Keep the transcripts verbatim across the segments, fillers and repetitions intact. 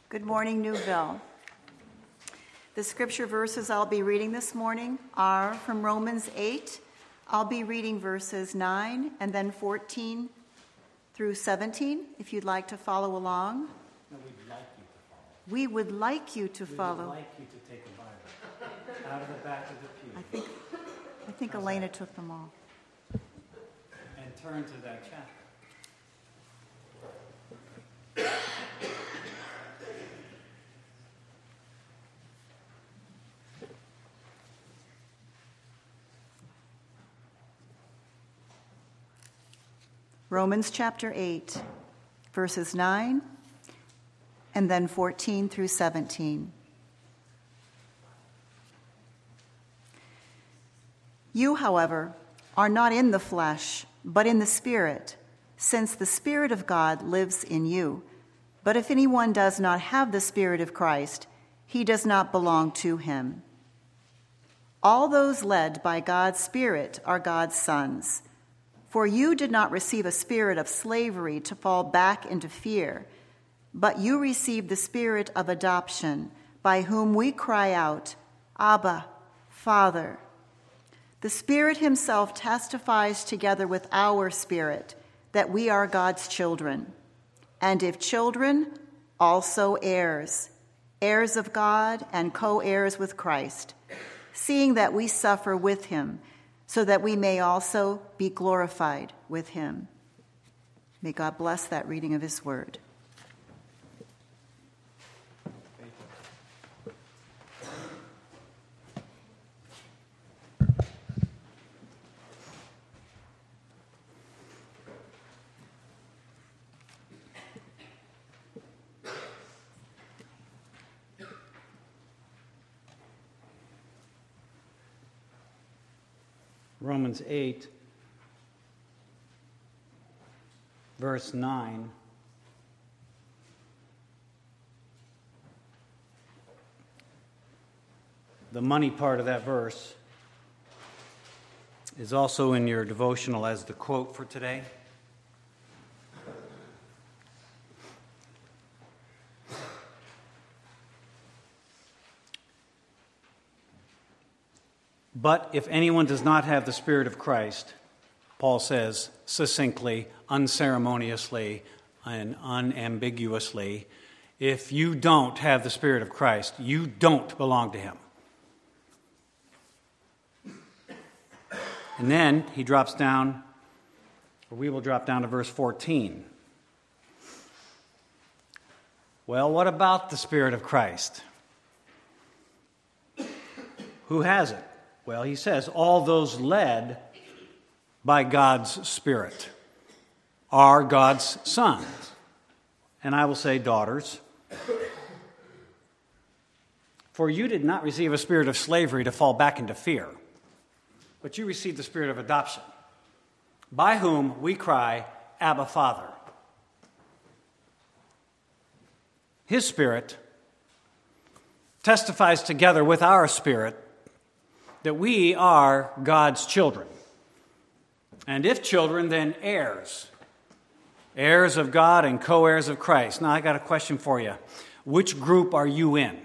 Good morning, Newville. The scripture verses I'll be reading this morning are from Romans eight. I'll be reading verses nine and then fourteen through seventeen, if you'd like to follow along. No, we'd like you to follow. We would like you to we follow. We would like you to take a Bible out of the back of the pew. I think, I think Elena took them all. And turn to that chapter. Romans chapter eight, verses nine, and then fourteen through seventeen. You, however, are not in the flesh, but in the Spirit, since the Spirit of God lives in you. But if anyone does not have the Spirit of Christ, he does not belong to him. All those led by God's Spirit are God's sons. For you did not receive a spirit of slavery to fall back into fear, but you received the spirit of adoption, by whom we cry out, Abba, Father. The Spirit himself testifies together with our spirit that we are God's children. And if children, also heirs, heirs of God and co-heirs with Christ, seeing that we suffer with him, so that we may also be glorified with him. May God bless that reading of his word. Romans eight, verse nine. The money part of that verse is also in your devotional as the quote for today. But if anyone does not have the Spirit of Christ, Paul says succinctly, unceremoniously, and unambiguously, if you don't have the Spirit of Christ, you don't belong to him. And then he drops down, or we will drop down to verse fourteen. Well, what about the Spirit of Christ? Who has it? Well, he says, all those led by God's Spirit are God's sons. And I will say daughters. For you did not receive a spirit of slavery to fall back into fear, but you received the spirit of adoption, by whom we cry, Abba, Father. His Spirit testifies together with our spirit that we are God's children. And if children, then heirs. Heirs of God and co-heirs of Christ. Now, I got a question for you. Which group are you in?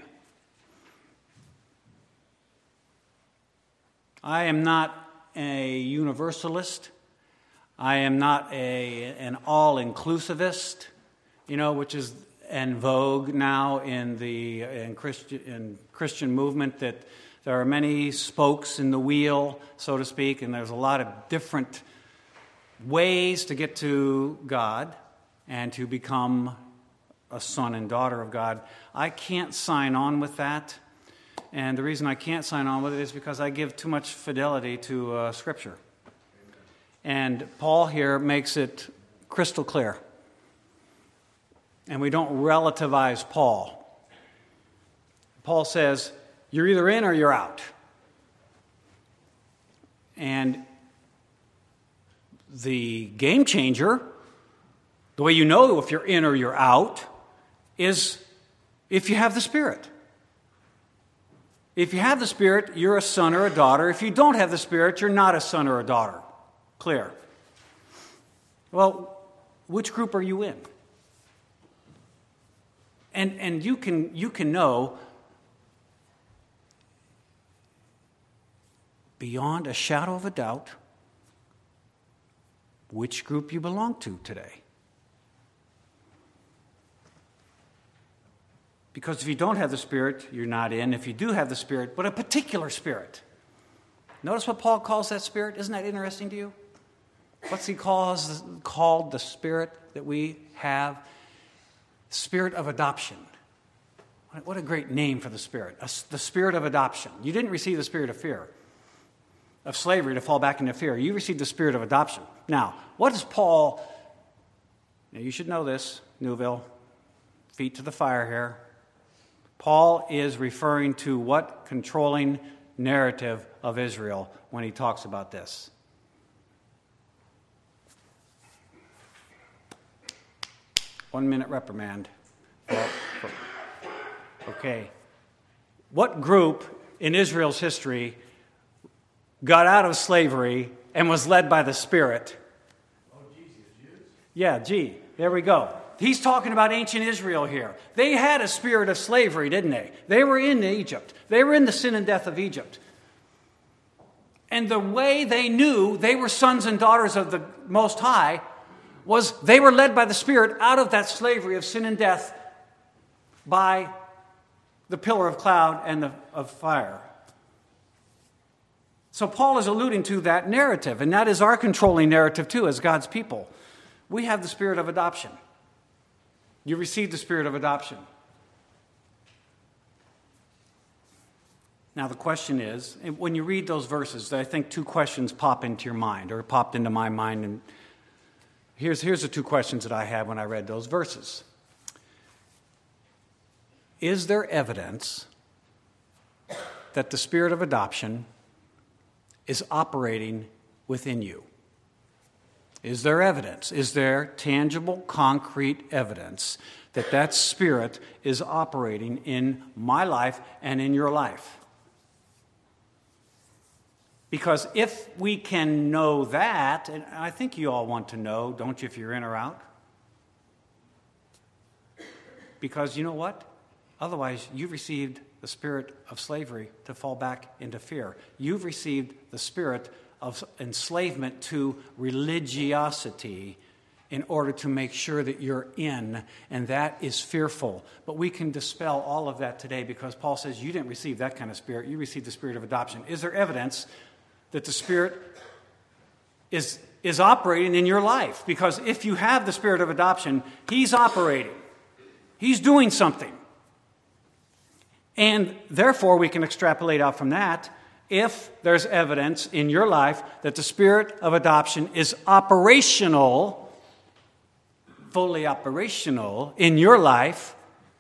I am not a universalist. I am not a, an all-inclusivist, you know, which is en vogue now in the in Christian, in Christian movement, that there are many spokes in the wheel, so to speak, and there's a lot of different ways to get to God and to become a son and daughter of God. I can't sign on with that, and the reason I can't sign on with it is because I give too much fidelity to uh, Scripture. And Paul here makes it crystal clear. And we don't relativize Paul. Paul says, you're either in or you're out. And the game changer, the way you know if you're in or you're out, is if you have the Spirit. If you have the Spirit, you're a son or a daughter. If you don't have the Spirit, you're not a son or a daughter. Clear. Well, which group are you in? And and you can you can know beyond a shadow of a doubt which group you belong to today. Because if you don't have the Spirit, you're not in. If you do have the Spirit, but a particular Spirit. Notice what Paul calls that Spirit? Isn't that interesting to you? What's he calls, called the Spirit that we have? Spirit of adoption. What a great name for the Spirit. The Spirit of adoption. You didn't receive the spirit of fear, of slavery to fall back into fear. You received the Spirit of adoption. Now, what does Paul... Now, you should know this, Newville. Feet to the fire here. Paul is referring to what controlling narrative of Israel when he talks about this? One minute reprimand. Okay. What group in Israel's history got out of slavery and was led by the Spirit? Oh, Jesus, Jews? Yeah, gee, there we go. He's talking about ancient Israel here. They had a spirit of slavery, didn't they? They were in Egypt. They were in the sin and death of Egypt. And the way they knew they were sons and daughters of the Most High was they were led by the Spirit out of that slavery of sin and death by the pillar of cloud and the, of fire. So Paul is alluding to that narrative, and that is our controlling narrative too as God's people. We have the Spirit of adoption. You received the Spirit of adoption. Now the question is, when you read those verses, I think two questions pop into your mind, or popped into my mind. And here's, here's the two questions that I had when I read those verses. Is there evidence that the Spirit of adoption is operating within you? Is there evidence? Is there tangible, concrete evidence that that Spirit is operating in my life and in your life? Because if we can know that, and I think you all want to know, don't you, if you're in or out? Because you know what? Otherwise, you've received the spirit of slavery to fall back into fear. You've received the spirit of enslavement to religiosity in order to make sure that you're in, and that is fearful. But we can dispel all of that today because Paul says you didn't receive that kind of spirit. You received the spirit of adoption. Is there evidence that the Spirit is, is operating in your life? Because if you have the spirit of adoption, He's operating. He's doing something. And therefore, we can extrapolate out from that, if there's evidence in your life that the spirit of adoption is operational, fully operational in your life,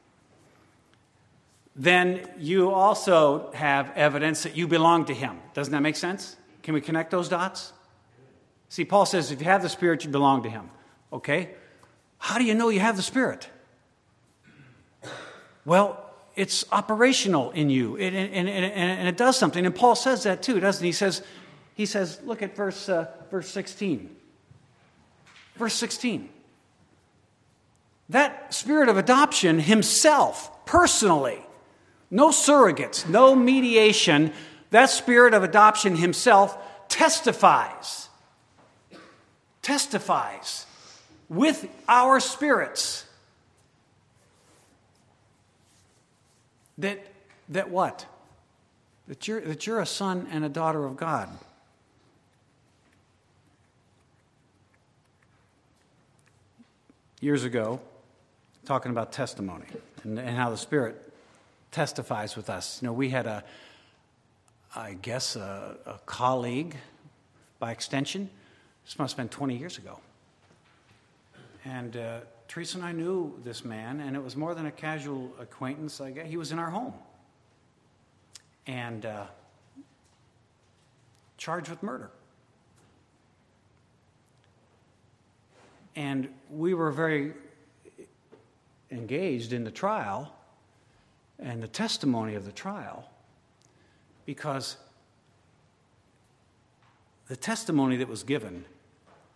then you also have evidence that you belong to Him. Doesn't that make sense? Can we connect those dots? See, Paul says if you have the Spirit, you belong to Him. Okay? How do you know you have the Spirit? Well, it's operational in you, and, and, and, and it does something. And Paul says that too, doesn't he? He says, he says, look at verse uh, verse sixteen. Verse sixteen. That spirit of adoption Himself, personally, no surrogates, no mediation, that spirit of adoption Himself testifies, testifies with our spirits that, that what? That you're, that you're a son and a daughter of God. Years ago, talking about testimony and, and how the Spirit testifies with us. You know, we had a, I guess, a, a colleague by extension. This must have been twenty years ago. And uh, Teresa and I knew this man, and it was more than a casual acquaintance. I guess he was in our home. And uh, charged with murder. And we were very engaged in the trial and the testimony of the trial, because the testimony that was given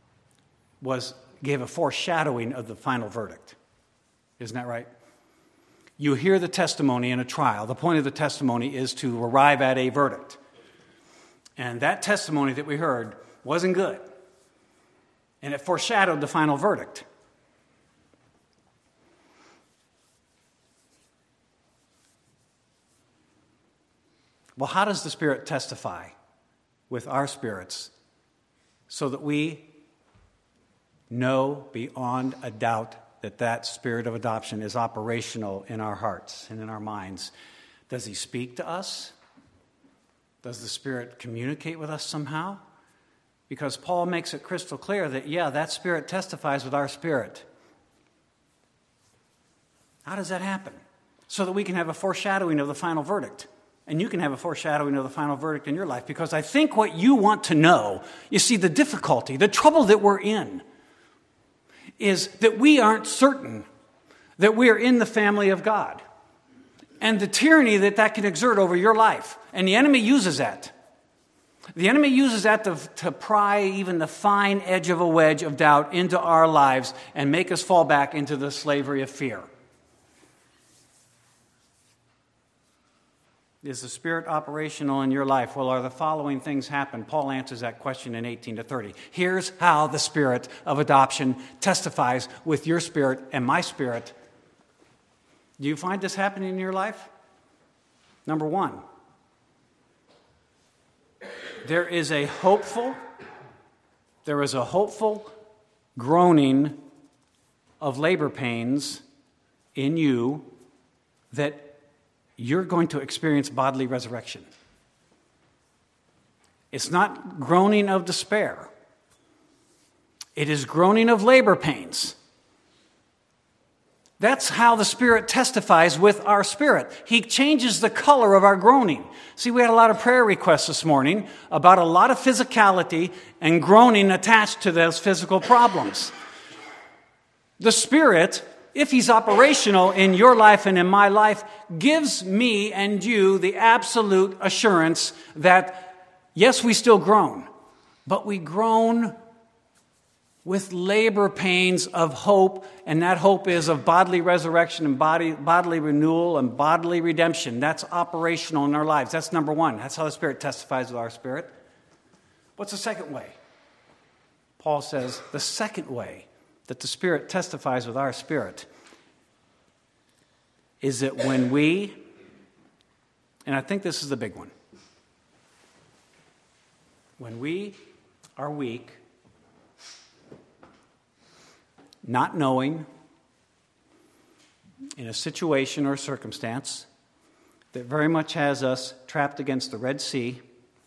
was gave a foreshadowing of the final verdict. Isn't that right? You hear the testimony in a trial. The point of the testimony is to arrive at a verdict. And that testimony that we heard wasn't good. And it foreshadowed the final verdict. Well, how does the Spirit testify with our spirits so that we know beyond a doubt that that spirit of adoption is operational in our hearts and in our minds? Does he speak to us? Does the Spirit communicate with us somehow? Because Paul makes it crystal clear that, yeah, that Spirit testifies with our spirit. How does that happen? So that we can have a foreshadowing of the final verdict. And you can have a foreshadowing of the final verdict in your life. Because I think what you want to know, you see, the difficulty, the trouble that we're in, is that we aren't certain that we are in the family of God. And the tyranny that that can exert over your life. And the enemy uses that. The enemy uses that to, to pry even the fine edge of a wedge of doubt into our lives and make us fall back into the slavery of fear. Is the Spirit operational in your life? Well, are the following things happen? Paul answers that question in eighteen to thirty. Here's how the Spirit of adoption testifies with your spirit and my spirit. Do you find this happening in your life? Number one, there is a hopeful, there is a hopeful groaning of labor pains in you that you're going to experience bodily resurrection. It's not groaning of despair. It is groaning of labor pains. That's how the Spirit testifies with our spirit. He changes the color of our groaning. See, we had a lot of prayer requests this morning about a lot of physicality and groaning attached to those physical problems. The Spirit, if He's operational in your life and in my life, gives me and you the absolute assurance that, yes, we still groan, but we groan with labor pains of hope, and that hope is of bodily resurrection and body, bodily renewal and bodily redemption. That's operational in our lives. That's number one. That's how the Spirit testifies with our spirit. What's the second way? Paul says the second way that the Spirit testifies with our spirit is that when we, and I think this is the big one, when we are weak, not knowing in a situation or circumstance that very much has us trapped against the Red Sea,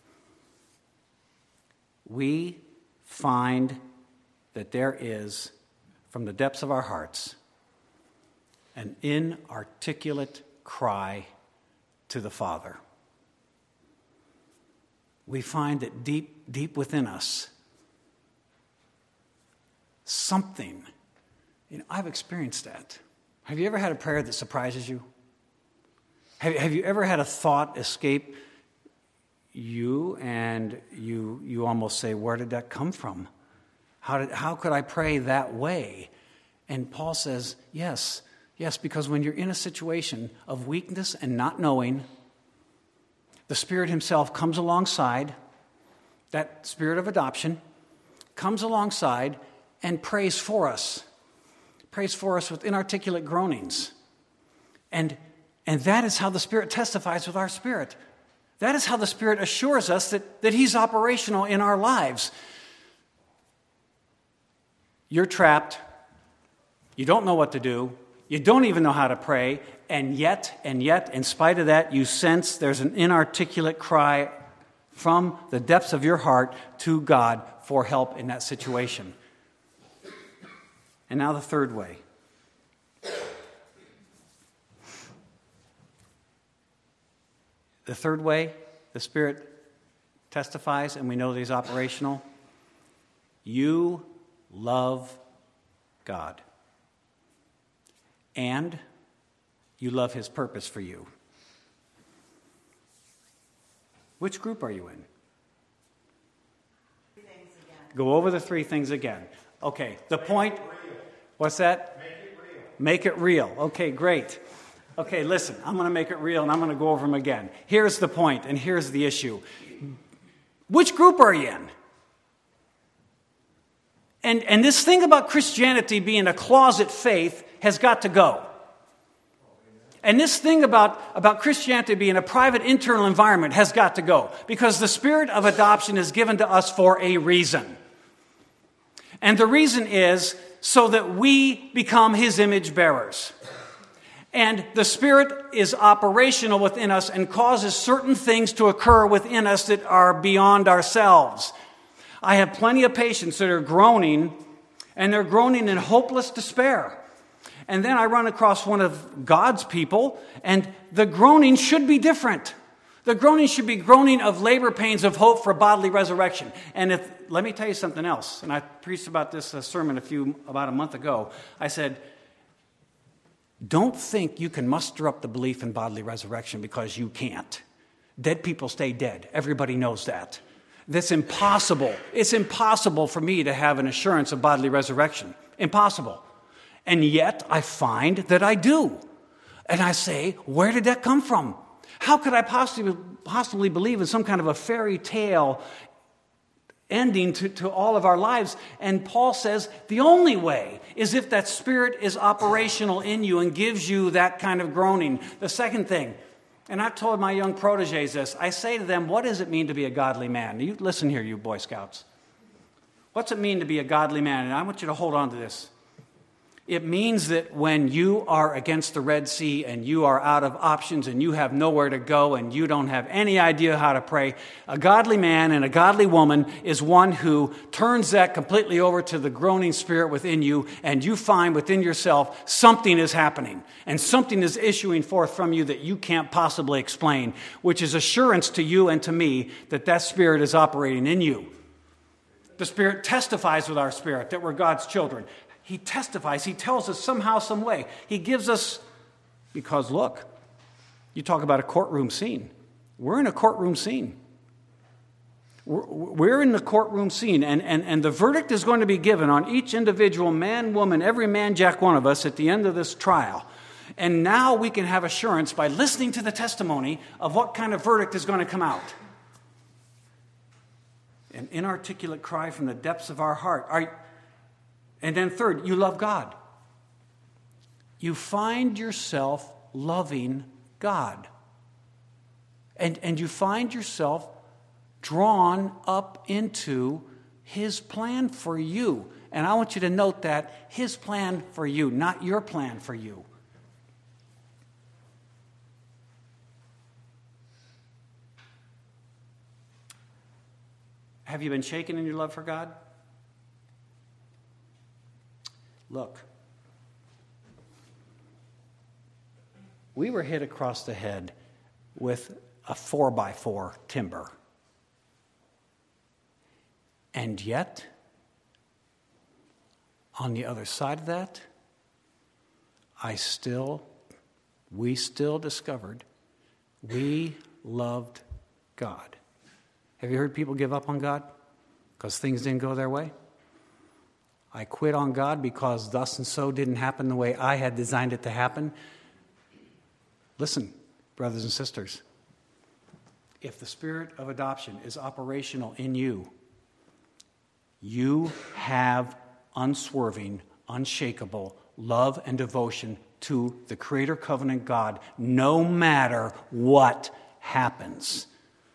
we find that there is, from the depths of our hearts, an inarticulate cry to the Father. We find that deep, deep within us, something. You know, I've experienced that. Have you ever had a prayer that surprises you? Have, have you ever had a thought escape you and you you almost say, where did that come from? How did how could I pray that way? And Paul says, yes, yes, because when you're in a situation of weakness and not knowing, the Spirit Himself comes alongside, that Spirit of adoption comes alongside and prays for us. Prays for us with inarticulate groanings. And, and that is how the Spirit testifies with our spirit. That is how the Spirit assures us that, that He's operational in our lives. You're trapped. You don't know what to do. You don't even know how to pray. And yet, and yet, in spite of that, you sense there's an inarticulate cry from the depths of your heart to God for help in that situation. And now the third way. The third way, the Spirit testifies, and we know that He's operational. You love God. And you love His purpose for you. Which group are you in? Go over the three things again. Okay, the point... What's that? Make it real. Make it real. Okay, great. Okay, listen, I'm going to make it real and I'm going to go over them again. Here's the point and here's the issue. Which group are you in? And, and this thing about Christianity being a closet faith has got to go. And this thing about, about Christianity being a private internal environment has got to go. Because the spirit of adoption is given to us for a reason. And the reason is so that we become his image bearers. And the Spirit is operational within us and causes certain things to occur within us that are beyond ourselves. I have plenty of patients that are groaning, and they're groaning in hopeless despair. And then I run across one of God's people, and the groaning should be different. The groaning should be groaning of labor pains of hope for bodily resurrection. And if, let me tell you something else. And I preached about this a sermon a few about a month ago. I said, don't think you can muster up the belief in bodily resurrection because you can't. Dead people stay dead. Everybody knows that. That's impossible. It's impossible for me to have an assurance of bodily resurrection. Impossible. And yet I find that I do. And I say, where did that come from? How could I possibly, possibly believe in some kind of a fairy tale ending to, to all of our lives? And Paul says the only way is if that Spirit is operational in you and gives you that kind of groaning. The second thing, and I've told my young proteges this, I say to them, what does it mean to be a godly man? You listen here, you Boy Scouts. What's it mean to be a godly man? And I want you to hold on to this. It means that when you are against the Red Sea and you are out of options and you have nowhere to go and you don't have any idea how to pray, a godly man and a godly woman is one who turns that completely over to the groaning spirit within you, and you find within yourself something is happening and something is issuing forth from you that you can't possibly explain, which is assurance to you and to me that that Spirit is operating in you. The Spirit testifies with our spirit that we're God's children. He testifies. He tells us somehow, some way. He gives us, because look, you talk about a courtroom scene. We're in a courtroom scene. We're, we're in the courtroom scene, and, and, and the verdict is going to be given on each individual man, woman, every man, jack, one of us at the end of this trial. And now we can have assurance by listening to the testimony of what kind of verdict is going to come out. An inarticulate cry from the depths of our heart. Are And then third, you love God. You find yourself loving God. And, and you find yourself drawn up into His plan for you. And I want you to note that, His plan for you, not your plan for you. Have you been shaken in your love for God? Look, we were hit across the head with a four by four timber. And yet, on the other side of that, I still, we still discovered we loved God. Have you heard people give up on God because things didn't go their way? I quit on God because thus and so didn't happen the way I had designed it to happen. Listen, brothers and sisters, if the Spirit of adoption is operational in you, you have unswerving, unshakable love and devotion to the Creator Covenant God, no matter what happens.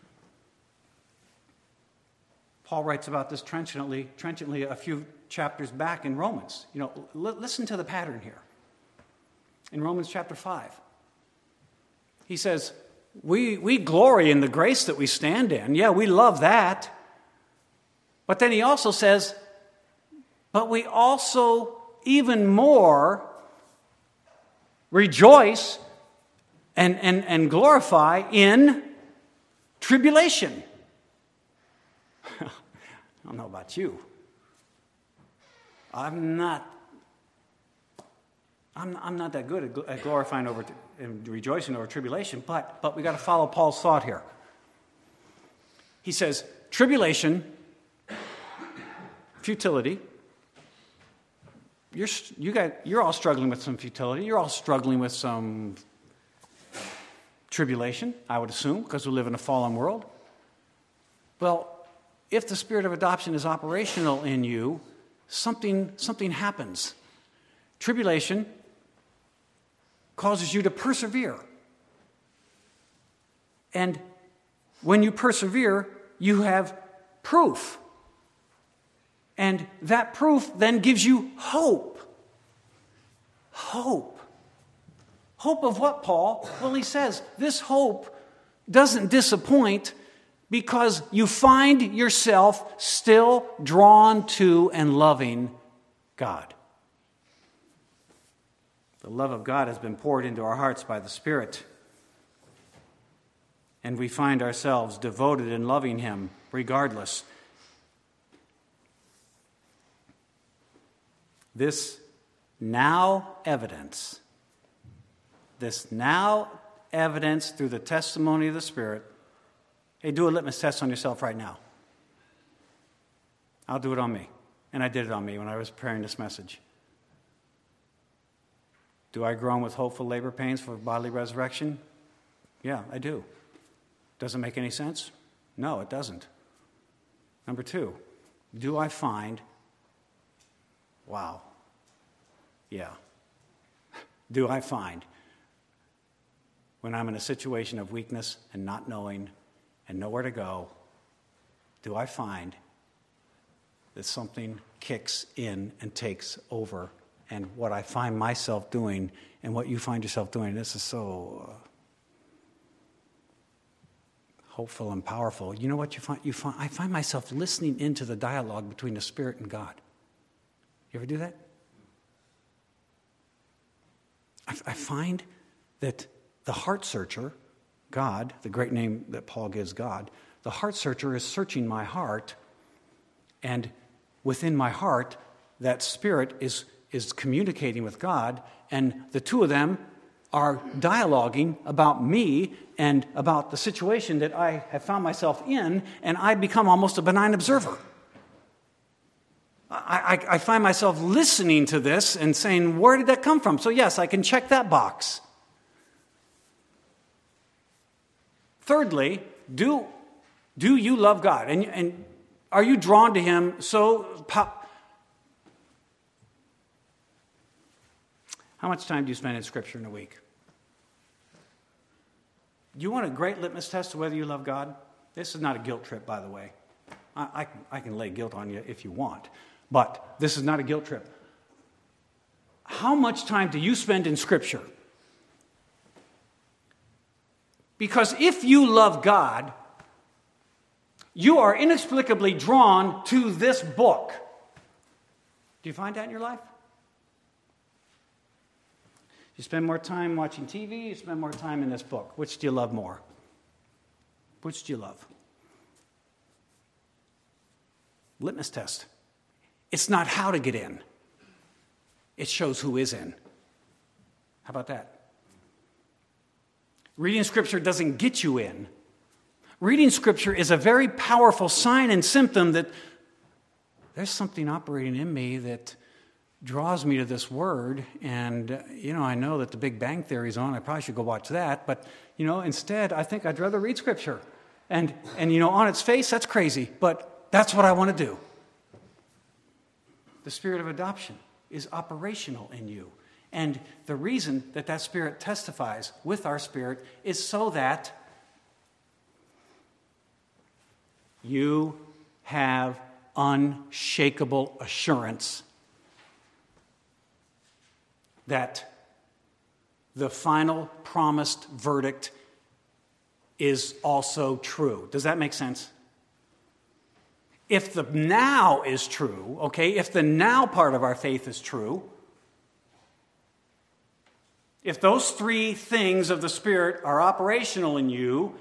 Paul writes about this trenchantly, trenchantly a few chapters back in Romans. You know, l- listen to the pattern here. In Romans chapter five, he says, we, we glory in the grace that we stand in. Yeah, we love that. But then he also says, but we also even more rejoice and, and, and glorify in tribulation. I don't know about you. I'm not. I'm, I'm not that good at, at glorifying over and rejoicing over tribulation, but but we got to follow Paul's thought here. He says, tribulation, futility. You're you got you're all struggling with some futility. You're all struggling with some Tribulation, I would assume, because we live in a fallen world. Well, if the spirit of adoption is operational in you, something, something happens. Tribulation causes you to persevere. And when you persevere, you have proof. And that proof then gives you hope. Hope. Hope of what, Paul? Well, he says this hope doesn't disappoint because you find yourself still drawn to and loving God. The love of God has been poured into our hearts by the Spirit. And we find ourselves devoted and loving Him regardless. This now evidence, this now evidence through the testimony of the Spirit. Hey, do a litmus test on yourself right now. I'll do it on me. And I did it on me when I was preparing this message. Do I groan with hopeful labor pains for bodily resurrection? Yeah, I do. Does it make any sense? No, it doesn't. Number two, do I find, wow, yeah, do I find when I'm in a situation of weakness and not knowing and nowhere to go, do I find that something kicks in and takes over? And what I find myself doing and what you find yourself doing, this is so uh, hopeful and powerful. You know what you find? You find? I find myself listening into the dialogue between the Spirit and God. You ever do that? I, I find that the heart searcher, God, the great name that Paul gives God, the heart searcher is searching my heart, and within my heart, that Spirit is, is communicating with God, and the two of them are dialoguing about me and about the situation that I have found myself in, and I become almost a benign observer. I, I, I find myself listening to this and saying, where did that come from? So yes, I can check that box. Thirdly, do, do you love God? And, and are you drawn to Him so... Po- How much time do you spend in Scripture in a week? You want a great litmus test of whether you love God? This is not a guilt trip, by the way. I, I, I can lay guilt on you if you want, but this is not a guilt trip. How much time do you spend in Scripture? Because if you love God, you are inexplicably drawn to this book. Do you find that in your life? You spend more time watching T V, you spend more time in this book. Which do you love more? Which do you love? Litmus test. It's not how to get in. It shows who is in. How about that? Reading Scripture doesn't get you in. Reading Scripture is a very powerful sign and symptom that there's something operating in me that draws me to this word, and, uh, you know, I know that the Big Bang Theory's on. I probably should go watch that, but, you know, instead, I think I'd rather read Scripture. And, and you know, on its face, that's crazy, but that's what I want to do. The spirit of adoption is operational in you. And the reason that that Spirit testifies with our spirit is so that you have unshakable assurance that the final promised verdict is also true. Does that make sense? If the now is true, okay, if the now part of our faith is true, if those three things of the Spirit are operational in you,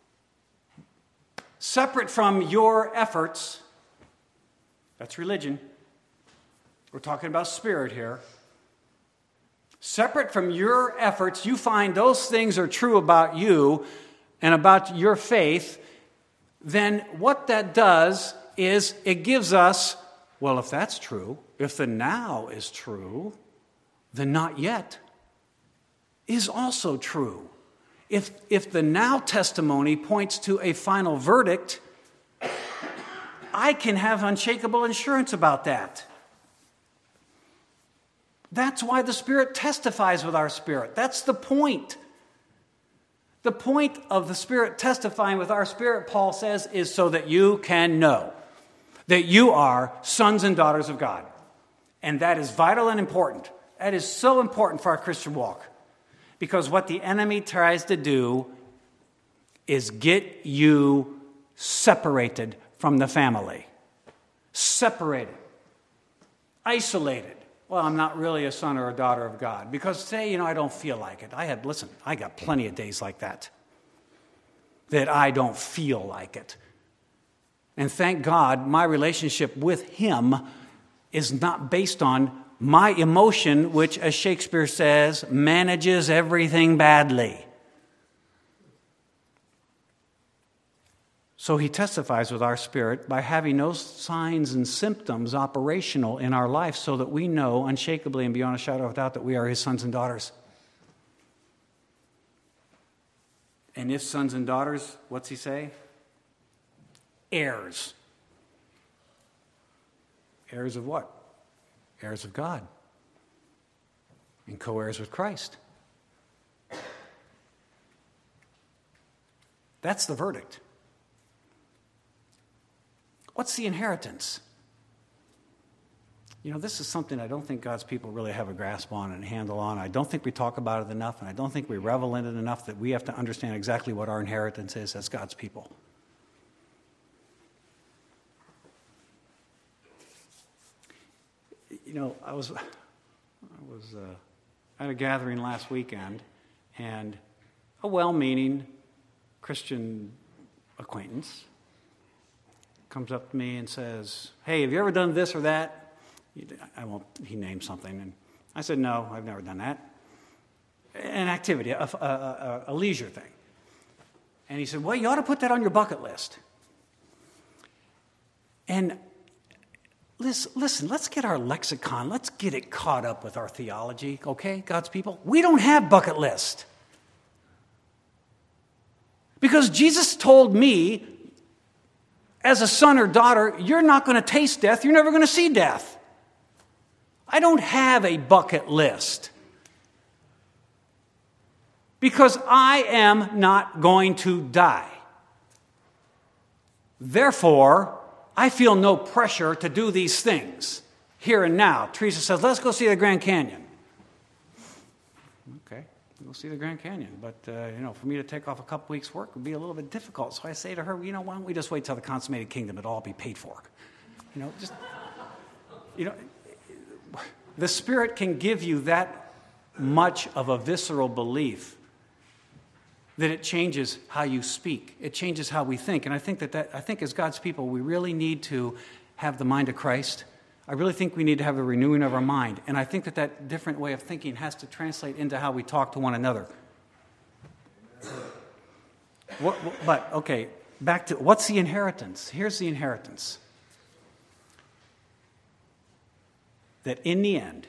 separate from your efforts, that's religion. We're talking about spirit here. Separate from your efforts, you find those things are true about you and about your faith, then what that does is it gives us, well, if that's true, if the now is true, the not yet is also true. If, if the now testimony points to a final verdict, I can have unshakable assurance about that. That's why the Spirit testifies with our spirit. That's the point. The point of the Spirit testifying with our spirit, Paul says, is so that you can know that you are sons and daughters of God. And that is vital and important. That is so important for our Christian walk. Because what the enemy tries to do is get you separated from the family. Separated. Isolated. Well, I'm not really a son or a daughter of God. Because today, you know, I don't feel like it. I had, listen, I got plenty of days like that. That I don't feel like it. And thank God, my relationship with Him is not based on my emotion, which, as Shakespeare says, manages everything badly. So He testifies with our spirit by having those signs and symptoms operational in our life so that we know unshakably and beyond a shadow of doubt that we are His sons and daughters. And if sons and daughters, what's He say? Heirs. Heirs of what? Heirs of God. And co-heirs with Christ. That's the verdict. What's the inheritance? You know, this is something I don't think God's people really have a grasp on and handle on. I don't think we talk about it enough, and I don't think we revel in it enough that we have to understand exactly what our inheritance is as God's people. You know, I was, I was uh, at a gathering last weekend, and a well-meaning Christian acquaintance comes up to me and says, "Hey, have you ever done this or that?" I won't. He named something, and I said, "No, I've never done that." An activity, a, a, a, a leisure thing. And he said, "Well, you ought to put that on your bucket list." And listen, listen, let's get our lexicon. Let's get it caught up with our theology, okay, God's people? We don't have bucket list. Because Jesus told me, as a son or daughter, you're not going to taste death. You're never going to see death. I don't have a bucket list. Because I am not going to die. Therefore, I feel no pressure to do these things here and now. Teresa says, "Let's go see the Grand Canyon." Okay, we'll see the Grand Canyon. But, uh, you know, for me to take off a couple weeks' work would be a little bit difficult. So I say to her, you know, why don't we just wait till the consummated kingdom? It'll all be paid for. You know, just, you know, the Spirit can give you that much of a visceral belief that it changes how you speak. It changes how we think. And I think that, that I think as God's people, we really need to have the mind of Christ. I really think we need to have a renewing of our mind. And I think that that different way of thinking has to translate into how we talk to one another. What, but, okay, back to, what's the inheritance? Here's the inheritance. That in the end,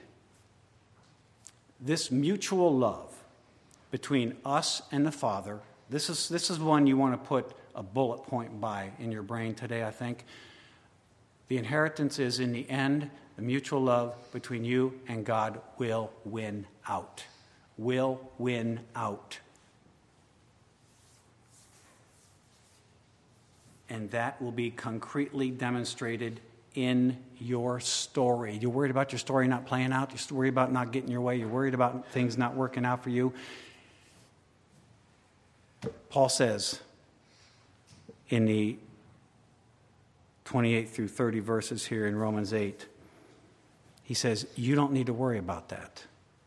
this mutual love between us and the Father, this is this is one you want to put a bullet point by in your brain today, I think. The inheritance is, in the end, the mutual love between you and God will win out. Will win out. And that will be concretely demonstrated in your story. You're worried about your story not playing out. You're worried about not getting your way. You're worried about things not working out for you. Paul says in the twenty-eight through thirty verses here in Romans eight, he says, you don't need to worry about that.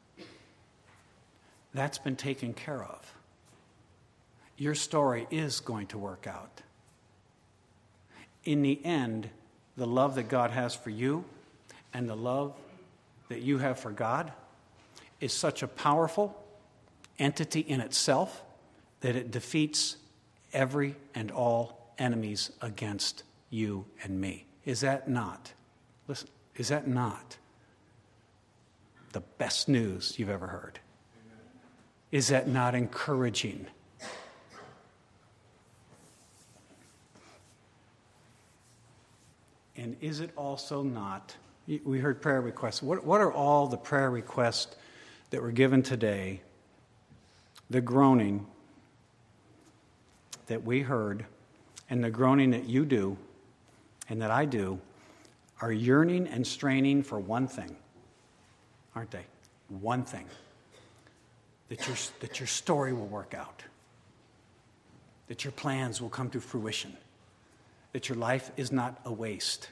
That's been taken care of. Your story is going to work out. In the end, the love that God has for you and the love that you have for God is such a powerful entity in itself that it defeats every and all enemies against you and me. Is that not? Listen, is that not the best news you've ever heard? Is that not encouraging And is it also not, we heard prayer requests. What, what are all the prayer requests that were given today? The groaning that we heard and the groaning that you do and that I do are yearning and straining for one thing, aren't they? One thing. That your, that your story will work out. That your plans will come to fruition. That your life is not a waste.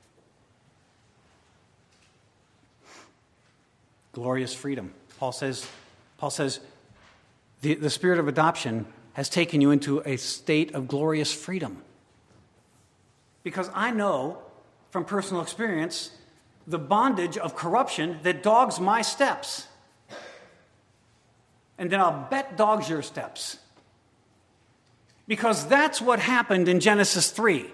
Glorious freedom. Paul says, Paul says, the, the spirit of adoption has taken you into a state of glorious freedom. Because I know from personal experience the bondage of corruption that dogs my steps. And then I'll bet dogs your steps. Because that's what happened in Genesis three.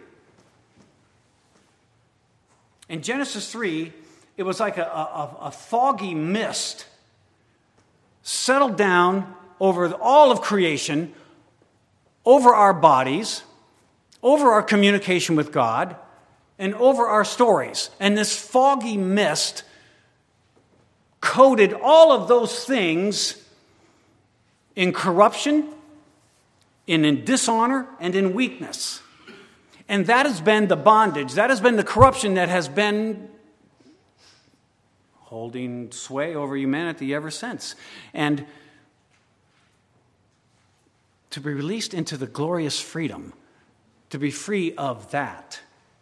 In Genesis three, it was like a, a, a foggy mist settled down over all of creation, over our bodies, over our communication with God, and over our stories. And this foggy mist coated all of those things in corruption, in, in dishonor, and in weakness. And that has been the bondage, that has been the corruption that has been holding sway over humanity ever since. And to be released into the glorious freedom, to be free of that.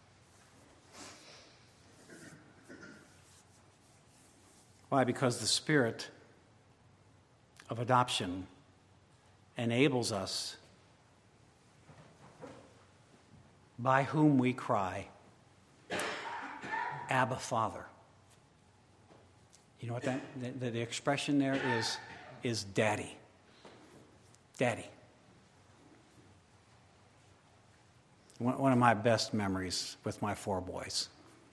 Why? Because the spirit of adoption enables us, by whom we cry, Abba, Father. You know what that, the, the expression there is, is daddy. Daddy. One, one of my best memories with my four boys.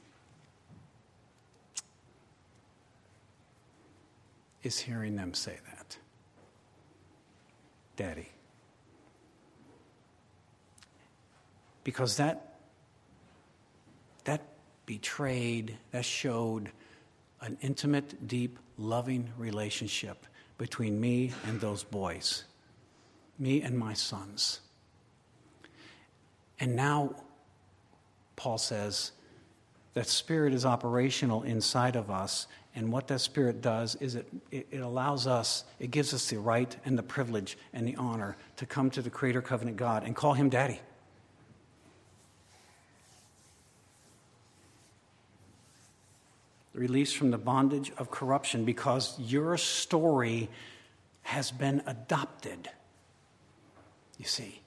Is hearing them say that. Daddy. Because that, that betrayed, that showed an intimate, deep, loving relationship between me and those boys, me and my sons. And now, Paul says, that spirit is operational inside of us, and what that spirit does is it, it, it allows us, it gives us the right and the privilege and the honor to come to the Creator Covenant God and call Him Daddy. Release from the bondage of corruption because your story has been adopted, you see.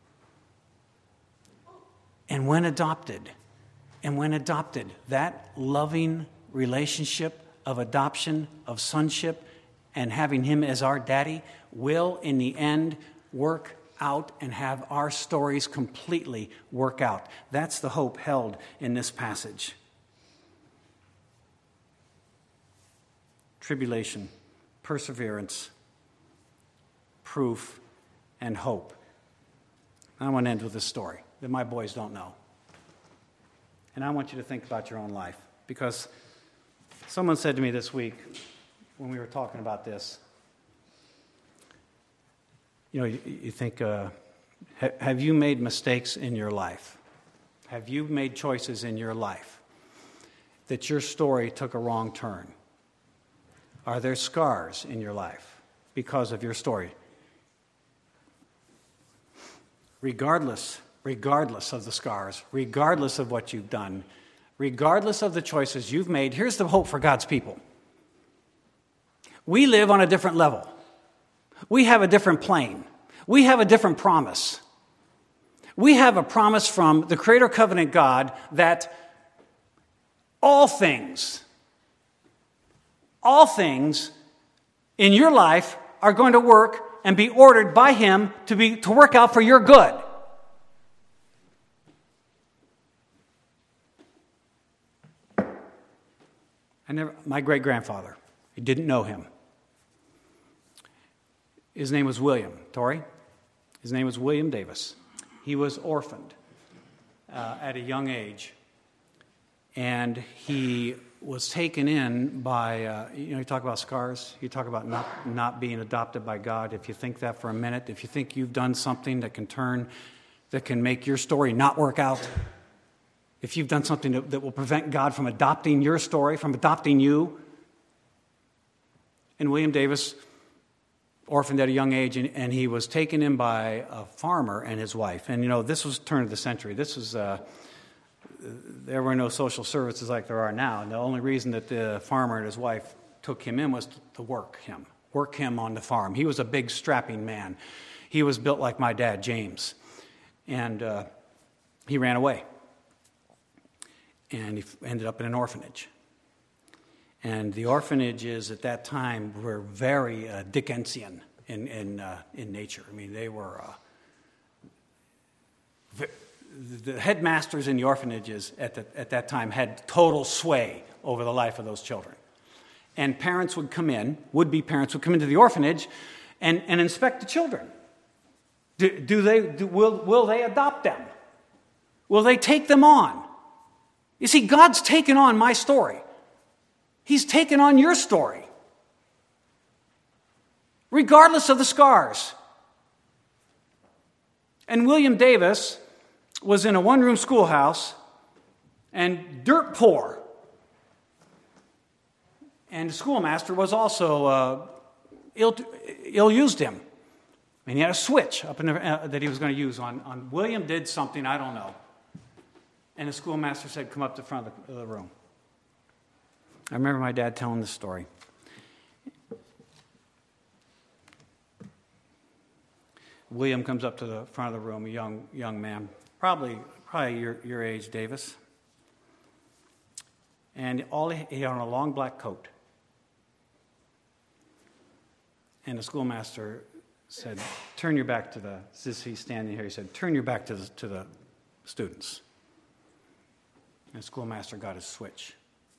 And when adopted, and when adopted, that loving relationship of adoption, of sonship, and having Him as our daddy will, in the end, work out and have our stories completely work out. That's the hope held in this passage. Tribulation, perseverance, proof, and hope. I want to end with a story that my boys don't know. And I want you to think about your own life. Because someone said to me this week, when we were talking about this, you know, you, you think, uh, ha- have you made mistakes in your life? Have you made choices in your life that your story took a wrong turn? Are there scars in your life because of your story? Regardless, regardless of the scars, regardless of what you've done, regardless of the choices you've made, here's the hope for God's people. We live on a different level. We have a different plane. We have a different promise. We have a promise from the Creator Covenant God that all things, all things in your life are going to work and be ordered by Him to be to work out for your good. I never, my great-grandfather, I didn't know him. His name was William, Tori. His name was William Davis. He was orphaned uh, at a young age. And he was taken in by, uh, you know, you talk about scars, you talk about not, not being adopted by God. If you think that for a minute, if you think you've done something that can turn, that can make your story not work out, if you've done something that, that will prevent God from adopting your story, from adopting you. And William Davis, orphaned at a young age, and, and he was taken in by a farmer and his wife. And, you know, this was turn of the century. This was, uh, there were no social services like there are now. And the only reason that the farmer and his wife took him in was to, to work him, work him on the farm. He was a big, strapping man. He was built like my dad, James. And uh, he ran away. And he ended up in an orphanage. And the orphanages at that time were very uh, Dickensian in in, uh, in nature. I mean, they were uh, the headmasters in the orphanages at the, at that time had total sway over the life of those children. And parents would come in, would-be parents would come into the orphanage and, and inspect the children. Do, do they do, will will they adopt them? Will they take them on? You see, God's taken on my story. He's taken on your story, regardless of the scars. And William Davis was in a one-room schoolhouse and dirt poor. And the schoolmaster was also uh, ill, ill-used him. And he had a switch up in the, uh, that he was going to use on, on William did something, I don't know. And the schoolmaster said, come up to the front of the, of the room. I remember my dad telling this story. William comes up to the front of the room, a young young man, probably probably your, your age, Davis. And all he, he had on a long black coat. And the schoolmaster said, turn your back to the, this he's standing here, he said, turn your back to the, to the students. And the schoolmaster got his switch.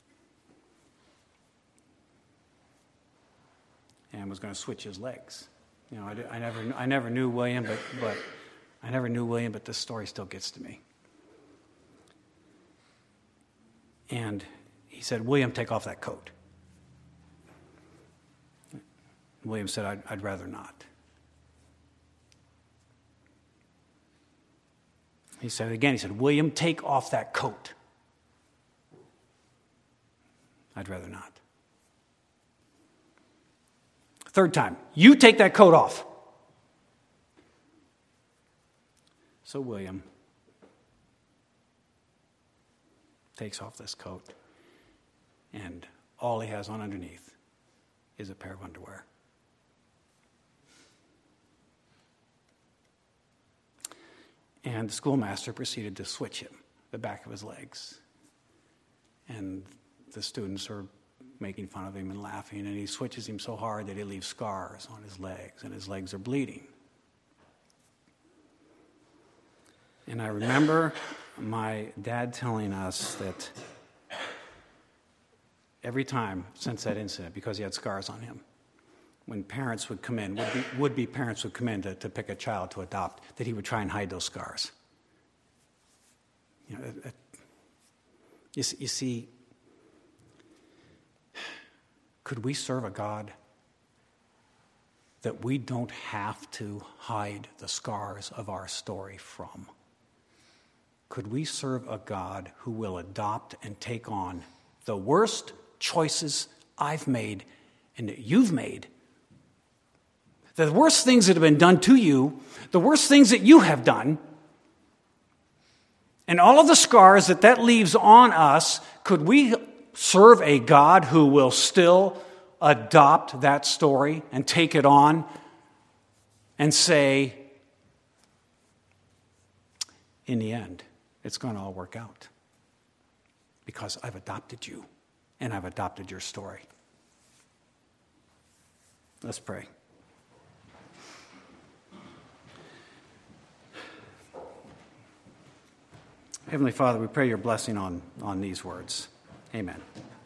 And was going to switch his legs. You know, I, I never, I never knew William, but, but I never knew William, but this story still gets to me. And he said, William, take off that coat. William said, I'd, I'd rather not. He said it again. He said, William, take off that coat. I'd rather not. Third time, you take that coat off. So William takes off this coat, and all he has on underneath is a pair of underwear. And the schoolmaster proceeded to switch him, the back of his legs. And the students are making fun of him and laughing, and he switches him so hard that he leaves scars on his legs, and his legs are bleeding. And I remember my dad telling us that every time since that incident, because he had scars on him, when parents would come in, would-be, would-be parents would come in to, to pick a child to adopt, that he would try and hide those scars. You know, it, it, you, you see, could we serve a God that we don't have to hide the scars of our story from? Could we serve a God who will adopt and take on the worst choices I've made and that you've made? The worst things that have been done to you, the worst things that you have done, and all of the scars that that leaves on us, could we serve a God who will still adopt that story and take it on and say, in the end, it's going to all work out because I've adopted you and I've adopted your story. Let's pray. Heavenly Father, we pray your blessing on, on these words. Amen.